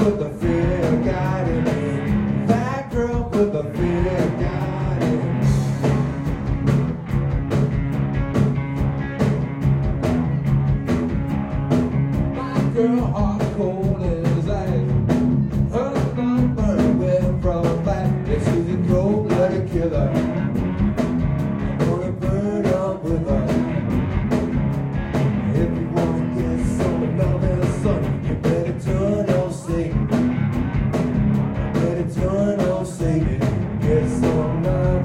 put the fear of God in me. That girl put the fear of God in me. My girl hot cold as ice. Her number went from back. Yeah, she's a cold-blooded killer. I'm gonna burn up with her. If you wanna get some love and sun, you better turn on Satan. Better turn on Satan. Get some love.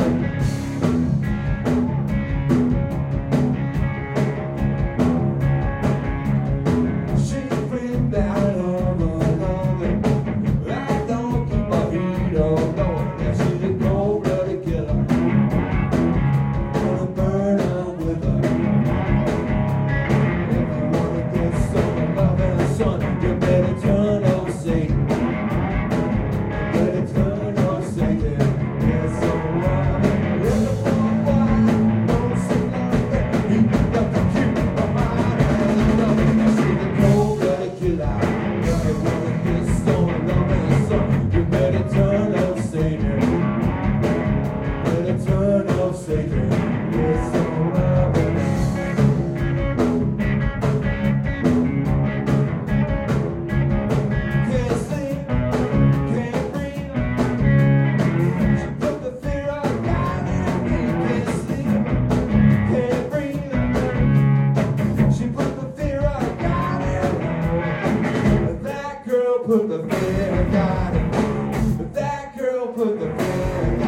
She's free down on my loving. I don't keep my heat on going. Yeah, she's a cold-blooded killer. Gonna burn up with her. You better turn on Satan. Better turn on Satan. Get some love. Don't say nothing. You got to keep my mind and love. She's a cold-blooded killer. If you wanna get some love and sun, you better turn on Satan. Better turn on Satan. Get some love. Put the fear of God in me. That girl put the fear of